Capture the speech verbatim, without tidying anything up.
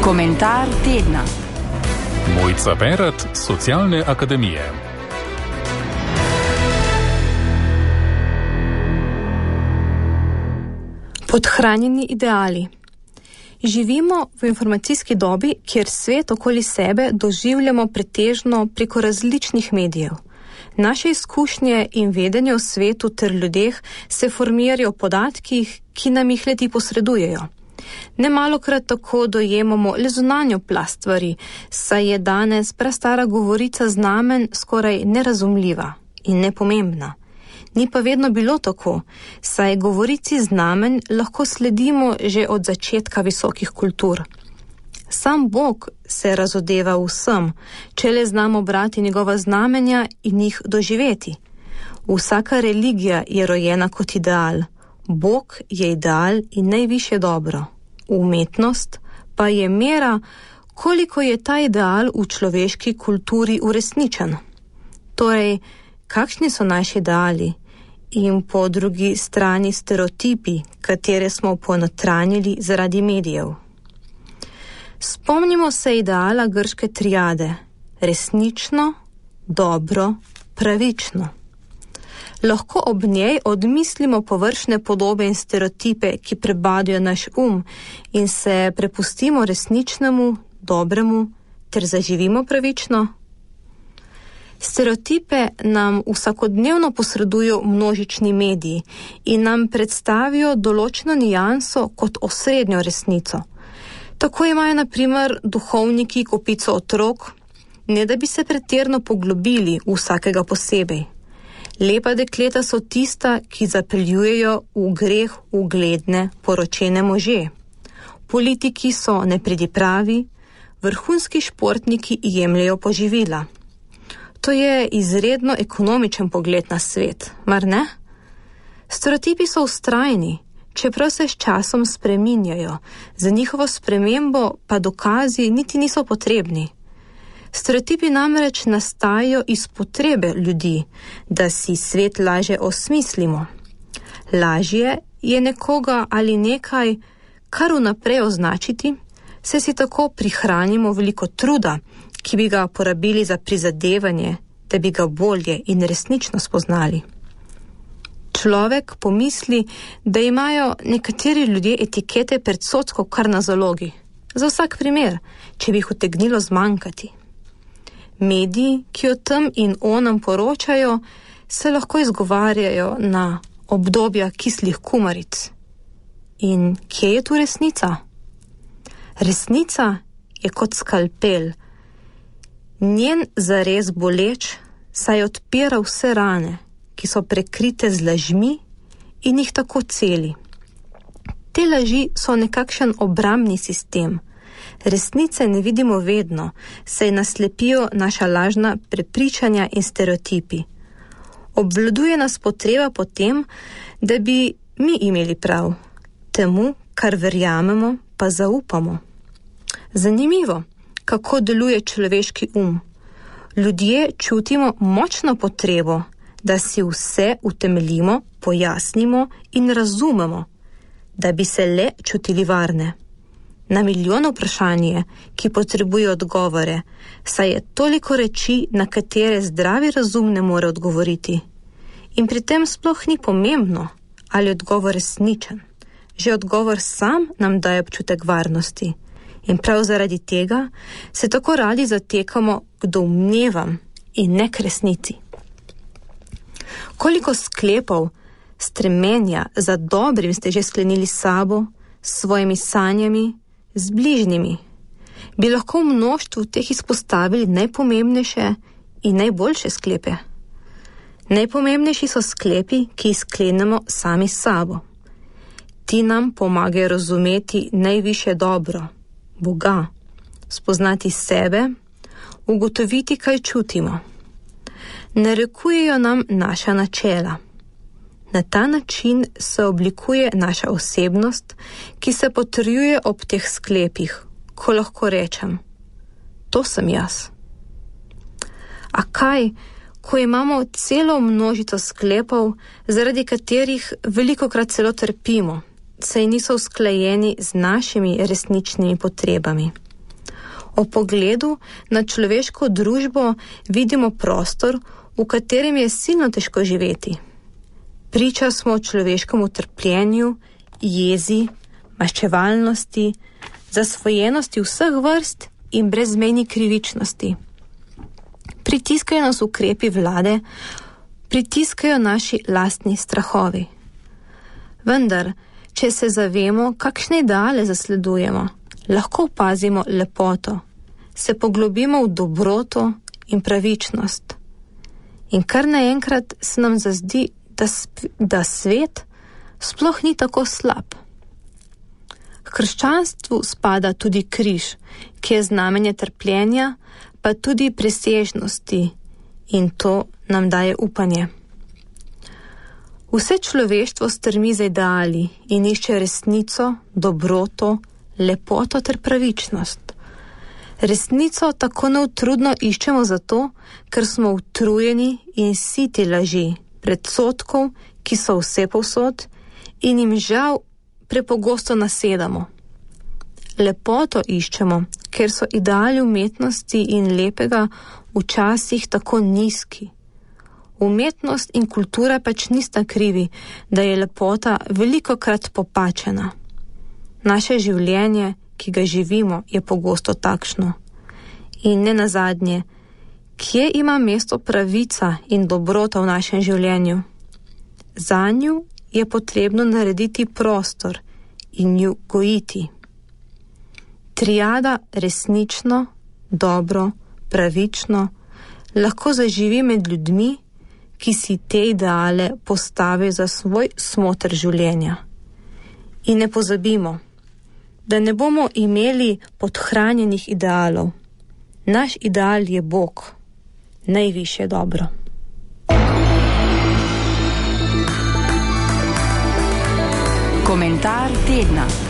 Komentar tedna. Mojca Berat, Socialne akademije. Podhranjeni ideali. Živimo v informacijski dobi, kjer svet okoli sebe doživljamo pretežno preko različnih medijev. Naše izkušnje in vedenje o svetu ter ljudeh se formirajo v podatkih, ki nam jih le-ti posredujejo. Nemalokrat tako dojemamo le zunanjo plast stvari, saj je danes prastara govorica znamen skoraj nerazumljiva in nepomembna. Ni pa vedno bilo tako, saj govorici znamen lahko sledimo že od začetka visokih kultur. Sam Bog se razodeva vsem, če le znamo brati njegova znamenja in jih doživeti. Vsaka religija je rojena kot ideal. Bog je ideal in najvišje dobro. Umetnost pa je mera, koliko je ta ideal v človeški kulturi uresničen. Torej, kakšni so naši ideali in po drugi strani stereotipi, katere smo ponotranjili zaradi medijev. Spomnimo se ideala grške triade: resnično, dobro, pravično. Lahko ob njej odmislimo površne podobe in stereotipe, ki prebadijo naš um, in se prepustimo resničnemu, dobremu ter zaživimo pravično. Stereotipe nam vsakodnevno posredujo množični mediji in nam predstavijo določeno nijanso kot osrednjo resnico. Tako imajo na primer duhovniki kopico otrok, ne da bi se pretirano poglobili v vsakega posebej. Lepa dekleta so tista, ki zapeljujejo v greh ugledne, poročene može. Politiki so nepridipravi, vrhunski športniki jemljejo poživila. To je izredno ekonomičen pogled na svet, mar ne? Stereotipi so vztrajni, čeprav se s časom spreminjajo, za njihovo spremembo pa dokazi niti niso potrebni. Stereotipi namreč nastajajo iz potrebe ljudi, da si svet lažje osmislimo. Lažje je nekoga ali nekaj kar vnaprej označiti, saj si tako prihranimo veliko truda, ki bi ga porabili za prizadevanje, da bi ga bolje in resnično spoznali. Človek pomisli, da imajo nekateri ljudje etikete predsodkov kar na zalogi. Za vsak primer, če bi jih utegnilo zmanjkati. Mediji, ki o tem in onem poročajo, se lahko izgovarjajo na obdobja kislih kumaric. In kje je tu resnica? Resnica je kot skalpel. Njen zares boleč, saj odpira vse rane, ki so prekrite z lažmi in jih tako celi. Te laži so nekakšen obrambni sistem. Resnice ne vidimo vedno, saj nas slepijo naša lažna prepričanja in stereotipi. Obvladuje nas potreba po tem, da bi mi imeli prav. Temu, kar verjamemo, pa zaupamo. Zanimivo, kako deluje človeški um. Ljudje čutimo močno potrebo, da si vse utemeljimo, pojasnimo in razumemo, da bi se le čutili varne. Na milijon vprašanje, ki potrebuje odgovore, saj je toliko reči, na katere zdravi razum ne more odgovoriti. In pri tem sploh ni pomembno, ali je odgovor resničen. Že odgovor sam nam daje občutek varnosti. In prav zaradi tega se tako radi zatekamo k domnevam in ne k resnici. Koliko sklepov, stremenja za dobrim ste že sklenili s sabo, s svojimi sanjami, z bližnjimi. Bi lahko v mnoštvu teh izpostavili najpomembnejše in najboljše sklepe. Najpomembnejši so sklepi, ki jih sklenemo sami s sabo. Ti nam pomagajo razumeti najvišje dobro, Boga, spoznati sebe, ugotoviti, kaj čutimo. Narekujejo nam naša načela. Na ta način se oblikuje naša osebnost, ki se potrjuje ob teh sklepih, ko lahko rečem: to sem jaz. A kaj, ko imamo celo množico sklepov, zaradi katerih velikokrat celo trpimo, saj niso usklajeni z našimi resničnimi potrebami. O pogledu na človeško družbo vidimo prostor, v katerem je silno težko živeti. Priča smo človeškemu trpljenju, jezi, maščevalnosti, zasvojenosti vseh vrst in brezmejni krivičnosti. Pritiskajo nas ukrepi vlade, pritiskajo naši lastni strahovi. Vendar, če se zavemo, kakšne ideale zasledujemo, lahko opazimo lepoto, se poglobimo v dobroto in pravičnost. In kar naenkrat se nam zazdi, da, da svet sploh ni tako slab. K krščanstvu spada tudi križ, ki je znamenje trpljenja, pa tudi presežnosti, in to nam daje upanje. Vse človeštvo strmi za ideali in išče resnico, dobroto, lepoto ter pravičnost. Resnico tako neutrudno iščemo zato, ker smo utrujeni in siti laži, predsodkov, ki so vse povsod in jim žal prepogosto nasedamo. Lepoto iščemo, ker so ideali umetnosti in lepega včasih tako nizki. Umetnost in kultura pač nista krivi, da je lepota velikokrat popačena. Naše življenje, ki ga živimo, je pogosto takšno. In ne nazadnje, kje ima mesto pravica in dobrota v našem življenju? Zanju je potrebno narediti prostor in ju gojiti. Triada resnično, dobro, pravično lahko zaživi med ljudmi, ki si te ideale postavijo za svoj smoter življenja. In ne pozabimo, da ne bomo imeli podhranjenih idealov. Naš ideal je Bog, najvišje dobro. Komentar tedna.